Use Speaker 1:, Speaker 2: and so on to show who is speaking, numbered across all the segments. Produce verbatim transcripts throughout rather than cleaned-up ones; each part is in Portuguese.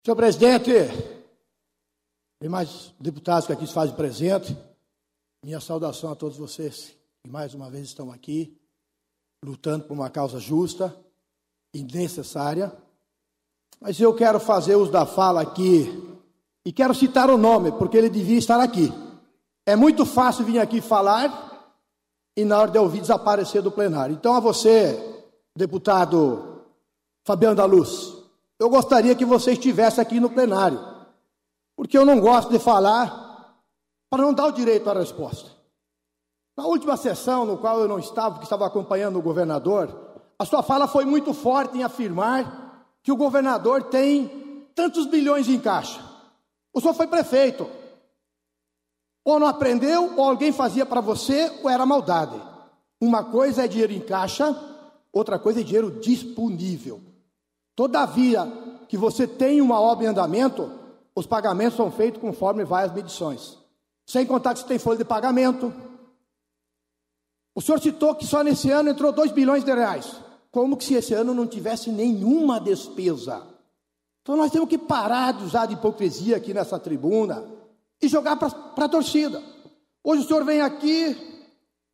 Speaker 1: Senhor presidente, tem mais deputados que aqui se fazem presente. Minha saudação a todos vocês que mais uma vez estão aqui, lutando por uma causa justa e necessária. Mas eu quero fazer uso da fala aqui e quero citar o nome, porque ele devia estar aqui. É muito fácil vir aqui falar e na hora de ouvir desaparecer do plenário. Então a você, deputado Fabiano da Luz, eu gostaria que você estivesse aqui no plenário, porque eu não gosto de falar para não dar o direito à resposta. Na última sessão, no qual eu não estava, porque estava acompanhando o governador, a sua fala foi muito forte em afirmar que o governador tem tantos bilhões em caixa. O senhor foi prefeito. Ou não aprendeu, ou alguém fazia para você, ou era maldade. Uma coisa é dinheiro em caixa, outra coisa é dinheiro disponível. Todavia, que você tem uma obra em andamento, os pagamentos são feitos conforme várias medições. Sem contar que você tem folha de pagamento. O senhor citou que só nesse ano entrou dois bilhões de reais. Como que se esse ano não tivesse nenhuma despesa? Então nós temos que parar de usar de hipocrisia aqui nessa tribuna e jogar para a torcida. Hoje o senhor vem aqui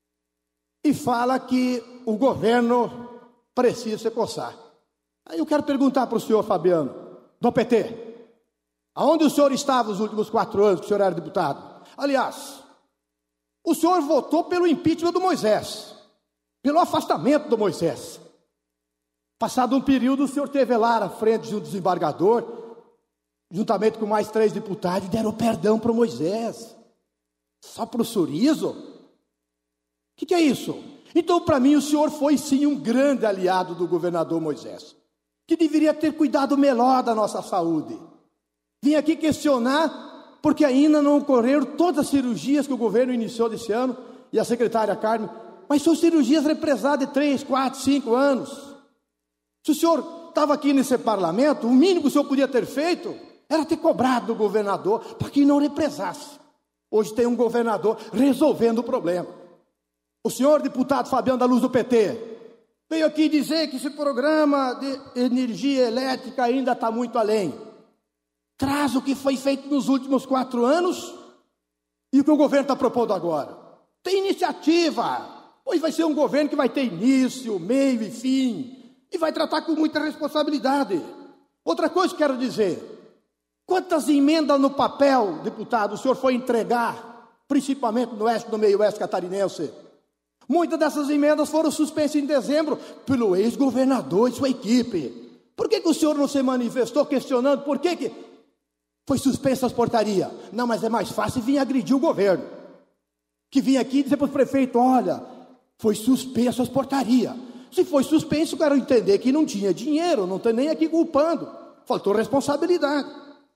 Speaker 1: e fala que o governo precisa se coçar. Aí eu quero perguntar para o senhor Fabiano, do P T, aonde o senhor estava nos últimos quatro anos que o senhor era deputado? Aliás, o senhor votou pelo impeachment do Moisés, pelo afastamento do Moisés. Passado um período, o senhor esteve lá à frente de um desembargador, juntamente com mais três deputados, e deram perdão para o Moisés. Só para o sorriso? O que, que é isso? Então, para mim, o senhor foi sim um grande aliado do governador Moisés, que deveria ter cuidado melhor da nossa saúde. Vim aqui questionar, porque ainda não ocorreram todas as cirurgias que o governo iniciou desse ano, e a secretária Carmen, mas são cirurgias represadas de três, quatro, cinco anos. Se o senhor estava aqui nesse parlamento, o mínimo que o senhor podia ter feito era ter cobrado do governador para que não represasse. Hoje tem um governador resolvendo o problema. O senhor deputado Fabiano da Luz do P T veio aqui dizer que esse programa de energia elétrica ainda está muito além. Traz o que foi feito nos últimos quatro anos e o que o governo está propondo agora. Tem iniciativa. Hoje vai ser um governo que vai ter início, meio e fim. E vai tratar com muita responsabilidade. Outra coisa que quero dizer. Quantas emendas no papel, deputado, o senhor foi entregar, principalmente no oeste, no meio oeste catarinense? Muitas dessas emendas foram suspensas em dezembro pelo ex-governador e sua equipe. Por que, que o senhor não se manifestou questionando por que, que foi suspensa as portarias? Não, mas é mais fácil vir agredir o governo. Que vinha aqui e dizer para o prefeito, olha, foi suspensa as portarias. Se foi suspenso, eu quero entender que não tinha dinheiro, não estou nem aqui culpando. Faltou responsabilidade.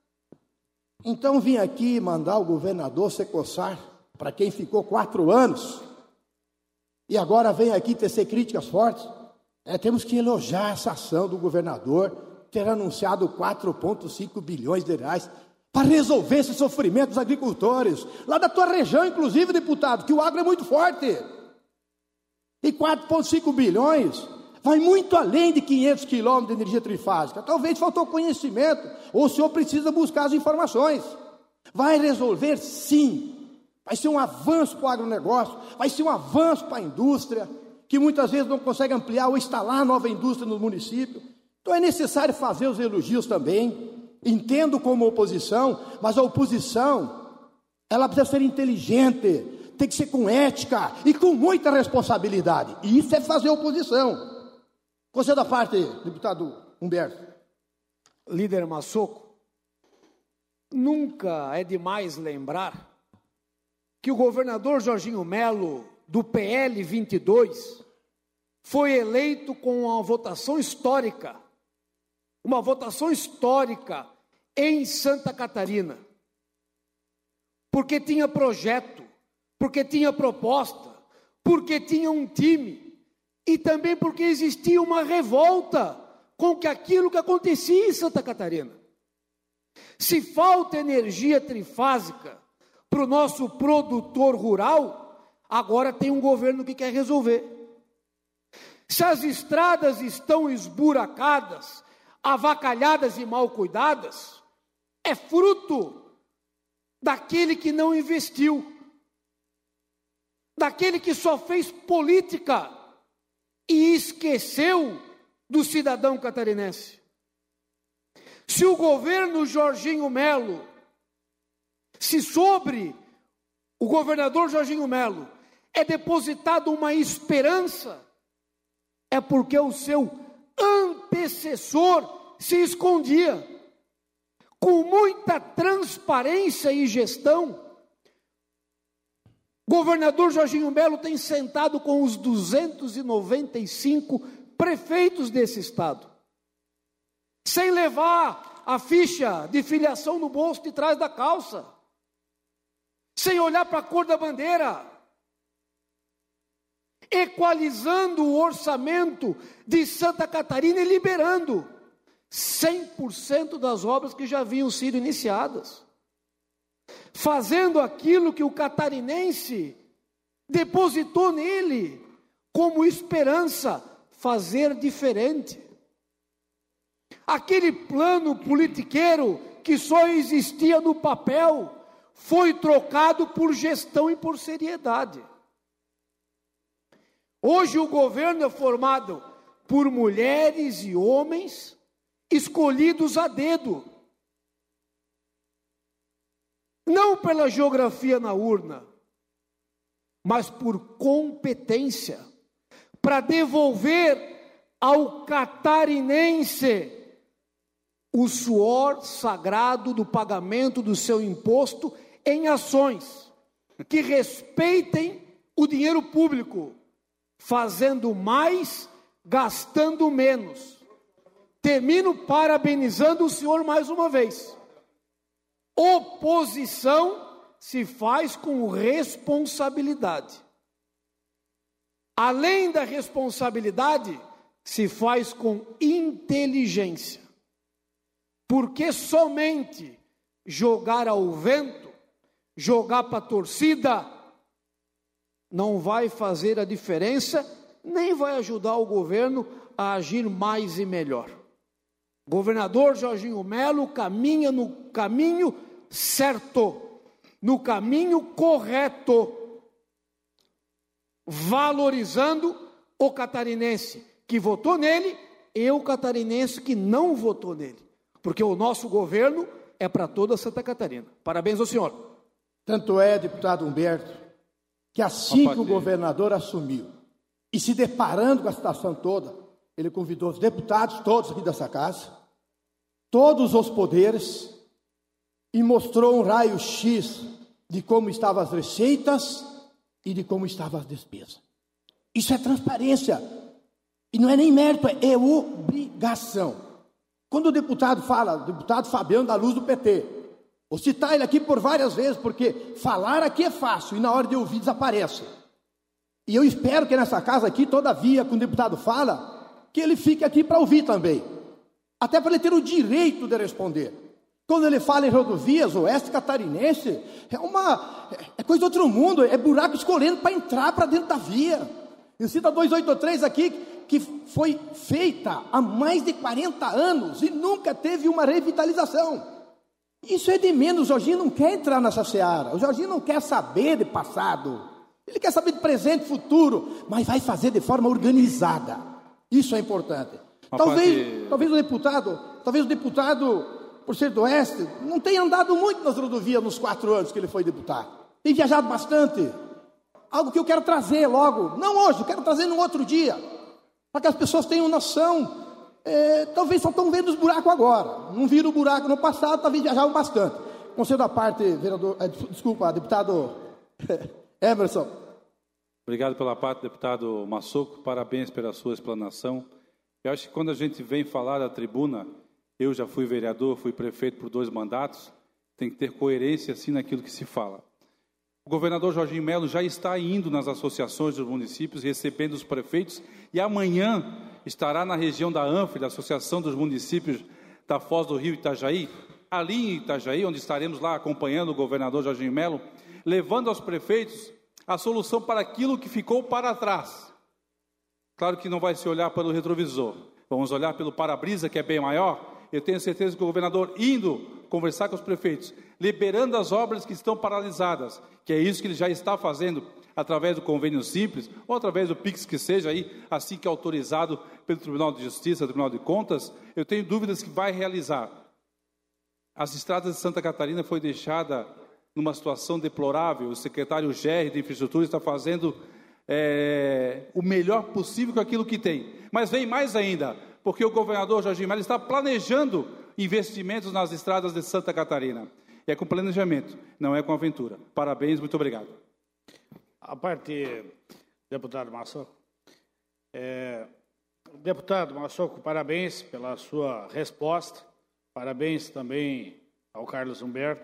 Speaker 1: Então vim aqui mandar o governador se coçar para quem ficou quatro anos. E agora vem aqui tecer críticas fortes. É, temos que elogiar essa ação do governador ter anunciado quatro vírgula cinco bilhões de reais para resolver esse sofrimento dos agricultores. Lá da tua região, inclusive, deputado, que o agro é muito forte. E quatro vírgula cinco bilhões vai muito além de quinhentos quilômetros de energia trifásica. Talvez faltou conhecimento, ou o senhor precisa buscar as informações. Vai resolver sim. Vai ser um avanço para o agronegócio, vai ser um avanço para a indústria, que muitas vezes não consegue ampliar ou instalar nova indústria no município. Então é necessário fazer os elogios também. Entendo como oposição, mas a oposição, ela precisa ser inteligente, tem que ser com ética e com muita responsabilidade. E isso é fazer oposição. Você da parte, deputado Humberto.
Speaker 2: Líder Massoco, nunca é demais lembrar que o governador Jorginho Melo, do P L vinte e dois, foi eleito com uma votação histórica, uma votação histórica em Santa Catarina, porque tinha projeto, porque tinha proposta, porque tinha um time, e também porque existia uma revolta com que aquilo que acontecia em Santa Catarina. Se falta energia trifásica para o nosso produtor rural, agora tem um governo que quer resolver. Se as estradas estão esburacadas, avacalhadas e mal cuidadas, é fruto daquele que não investiu, daquele que só fez política e esqueceu do cidadão catarinense. Se o governo Jorginho Melo, se sobre o governador Jorginho Melo é depositada uma esperança, é porque o seu antecessor se escondia. Com muita transparência e gestão, o governador Jorginho Melo tem sentado com os duzentos e noventa e cinco prefeitos desse estado, sem levar a ficha de filiação no bolso de trás da calça, sem olhar para a cor da bandeira, equalizando o orçamento de Santa Catarina e liberando cem por cento das obras que já haviam sido iniciadas, fazendo aquilo que o catarinense depositou nele como esperança, fazer diferente. Aquele plano politiqueiro que só existia no papel foi trocado por gestão e por seriedade. Hoje o governo é formado por mulheres e homens escolhidos a dedo, não pela geografia na urna, mas por competência, para devolver ao catarinense o suor sagrado do pagamento do seu imposto em ações que respeitem o dinheiro público, fazendo mais, gastando menos. Termino parabenizando o senhor mais uma vez. Oposição se faz com responsabilidade. Além da responsabilidade, se faz com inteligência. Porque somente jogar ao vento, jogar para a torcida, não vai fazer a diferença, nem vai ajudar o governo a agir mais e melhor. Governador Jorginho Melo caminha no caminho certo, no caminho correto, valorizando o catarinense que votou nele e o catarinense que não votou nele, porque o nosso governo é para toda Santa Catarina. Parabéns ao senhor.
Speaker 1: Tanto é, deputado Humberto, que assim que o governador assumiu, e se deparando com a situação toda, ele convidou os deputados todos aqui dessa casa, todos os poderes, e mostrou um raio-x de como estavam as receitas e de como estavam as despesas. Isso é transparência, e não é nem mérito, é obrigação. Quando o deputado fala, o deputado Fabiano da Luz do P T, vou citar ele aqui por várias vezes, porque falar aqui é fácil, e na hora de ouvir desaparece. E eu espero que nessa casa aqui, todavia, quando o deputado fala, que ele fique aqui para ouvir também, até para ele ter o direito de responder. Quando ele fala em rodovias, oeste catarinense, é uma é coisa de outro mundo, é buraco escolhendo para entrar para dentro da via. Eu cito a duzentos e oitenta e três aqui, que foi feita há mais de quarenta anos e nunca teve uma revitalização. Isso é de menos. O Jorginho não quer entrar nessa seara, o Jorginho não quer saber de passado, ele quer saber de presente e futuro, mas vai fazer de forma organizada. Isso é importante. Talvez, parte... talvez o deputado, talvez o deputado, por ser do Oeste, não tenha andado muito nas rodovias nos quatro anos que ele foi deputado. Tem viajado bastante. Algo que eu quero trazer logo, não hoje, eu quero trazer num outro dia, para que as pessoas tenham noção. É, talvez só estão vendo os buracos agora, não viram o buraco no passado, talvez viajavam bastante. Concedo à parte, vereador, é, desculpa, deputado Emerson.
Speaker 3: Obrigado pela parte, deputado Massoco, parabéns pela sua explanação. Eu acho que quando a gente vem falar da tribuna, eu já fui vereador, fui prefeito por dois mandatos, tem que ter coerência assim naquilo que se fala. O governador Jorginho Melo já está indo nas associações dos municípios, recebendo os prefeitos, e amanhã estará na região da ANF, da Associação dos Municípios da Foz do Rio Itajaí, ali em Itajaí, onde estaremos lá acompanhando o governador Jorginho Melo, levando aos prefeitos a solução para aquilo que ficou para trás. Claro que não vai se olhar pelo retrovisor, vamos olhar pelo para-brisa, que é bem maior. Eu tenho certeza que o governador, indo conversar com os prefeitos, liberando as obras que estão paralisadas, que é isso que ele já está fazendo, através do convênio simples, ou através do Pix, que seja aí, assim que autorizado pelo Tribunal de Justiça, Tribunal de Contas, eu tenho dúvidas que vai realizar. As estradas de Santa Catarina foi deixada numa situação deplorável, o secretário Gerri de Infraestrutura está fazendo é, o melhor possível com aquilo que tem. Mas vem mais ainda, porque o governador Jorginho Mello está planejando investimentos nas estradas de Santa Catarina. E é com planejamento, não é com aventura. Parabéns, muito obrigado.
Speaker 4: A parte, deputado Massoco. É, deputado Massoco, parabéns pela sua resposta. Parabéns também ao Carlos Humberto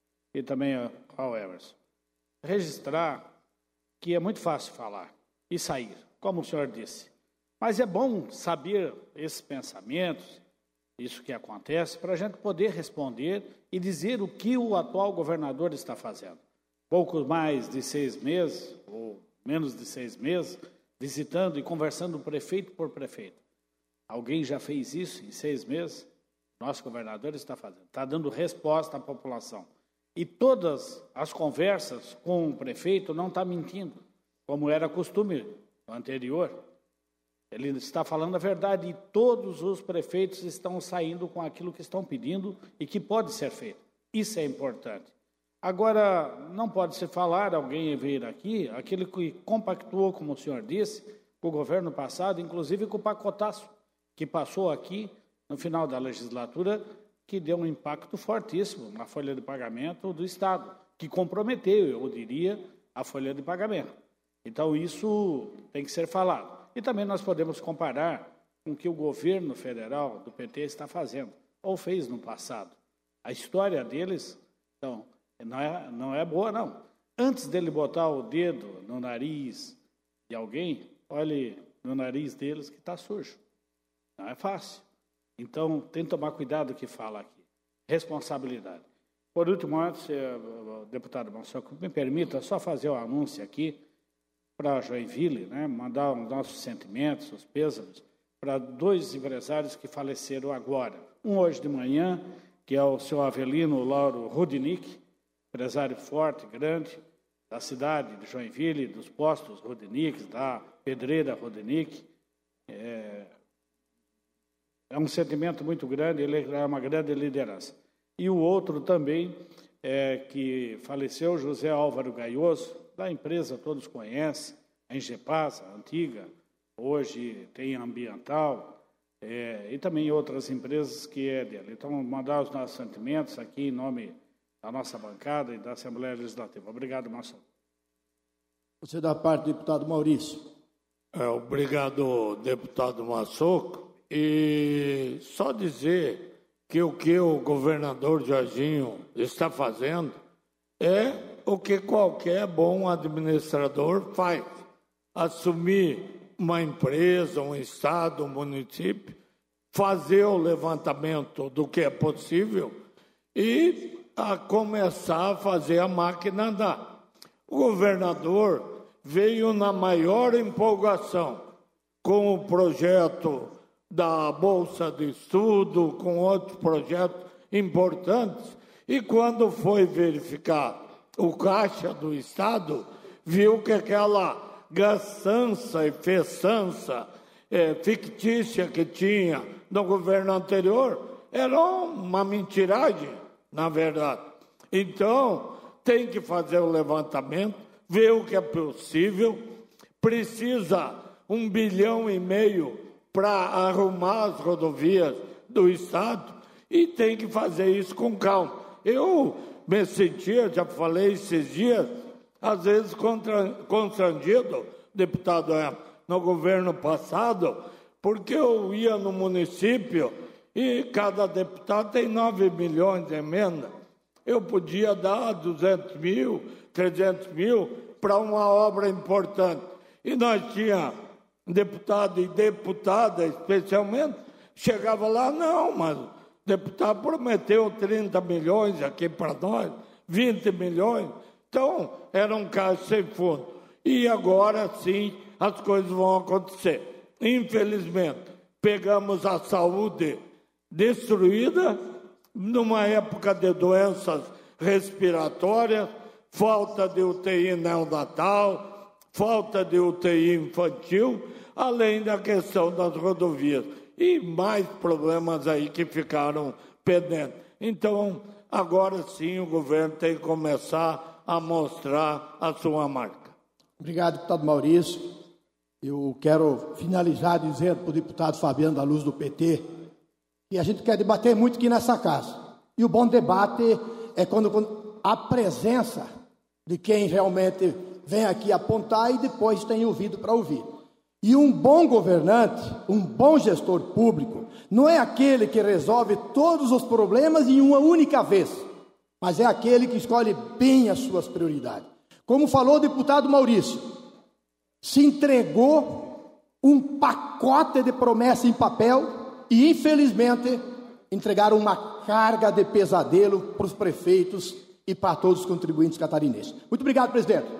Speaker 4: e também ao Emerson. Registrar que é muito fácil falar e sair, como o senhor disse. Mas é bom saber esses pensamentos, isso que acontece, para a gente poder responder e dizer o que o atual governador está fazendo. Pouco mais de seis meses, ou menos de seis meses, visitando e conversando prefeito por prefeito. Alguém já fez isso em seis meses? Nosso governador está fazendo, está dando resposta à população. E todas as conversas com o prefeito não está mentindo, como era costume anterior. Ele está falando a verdade e todos os prefeitos estão saindo com aquilo que estão pedindo e que pode ser feito. Isso é importante. Agora, não pode se falar, alguém vir aqui, aquele que compactuou, como o senhor disse, com o governo passado, inclusive com o pacotaço, que passou aqui no final da legislatura, que deu um impacto fortíssimo na folha de pagamento do Estado, que comprometeu, eu diria, a folha de pagamento. Então, isso tem que ser falado. E também nós podemos comparar com o que o governo federal do P T está fazendo, ou fez no passado. A história deles, então, não é, não é boa, não. Antes dele botar o dedo no nariz de alguém, olhe no nariz deles que está sujo. Não é fácil. Então, tem que tomar cuidado com o que fala aqui. Responsabilidade. Por último, antes, deputado Massoco, me permita só fazer um anúncio aqui para Joinville, né, mandar os nossos sentimentos, os pêsames, para dois empresários que faleceram agora. Um hoje de manhã, que é o senhor Avelino Lauro Rudnick, empresário forte, grande, da cidade de Joinville, dos postos Rudnick, da pedreira Rudnick. É, é um sentimento muito grande, ele é uma grande liderança. E o outro também, é, que faleceu, José Álvaro Gaioso, da empresa todos conhecem, a Engepasa, antiga, hoje tem a Ambiental, é, e também outras empresas que é dele. Então, mandar os nossos sentimentos aqui em nome da nossa bancada e da Assembleia Legislativa. Obrigado, Massoco.
Speaker 1: Você da parte do deputado Maurício.
Speaker 5: É, obrigado, deputado Massoco. E só dizer que o que o governador Jorginho está fazendo é o que qualquer bom administrador faz. Assumir uma empresa, um estado, um município, fazer o levantamento do que é possível e a começar a fazer a máquina andar. O governador veio na maior empolgação com o projeto da Bolsa de Estudo, com outros projetos importantes, e quando foi verificar o caixa do Estado, viu que aquela gastança e festança é, fictícia que tinha no governo anterior era uma mentiragem, na verdade. Então, tem que fazer o levantamento, ver o que é possível, precisa um bilhão e meio para arrumar as rodovias do Estado e tem que fazer isso com calma. Eu me sentia, já falei esses dias, às vezes constrangido, deputado, é, no governo passado, porque eu ia no município e cada deputado tem nove milhões de emenda. Eu podia dar duzentos mil, trezentos mil para uma obra importante. E nós tínhamos deputado e deputada, especialmente, chegava lá, não, mas o deputado prometeu trinta milhões aqui para nós, vinte milhões. Então, era um caso sem fundo. E agora sim as coisas vão acontecer. Infelizmente, pegamos a saúde destruída numa época de doenças respiratórias, falta de U T I neonatal, falta de U T I infantil, além da questão das rodovias. E mais problemas aí que ficaram pendentes. Então, agora sim, o governo tem que começar a mostrar a sua marca.
Speaker 1: Obrigado, deputado Maurício. Eu quero finalizar dizendo para o deputado Fabiano da Luz do P T que a gente quer debater muito aqui nessa casa. E o bom debate é quando, quando a presença de quem realmente vem aqui apontar e depois tem ouvido para ouvir. E um bom governante, um bom gestor público, não é aquele que resolve todos os problemas em uma única vez, mas é aquele que escolhe bem as suas prioridades. Como falou o deputado Maurício, se entregou um pacote de promessa em papel e, infelizmente, entregaram uma carga de pesadelo para os prefeitos e para todos os contribuintes catarinenses. Muito obrigado, presidente.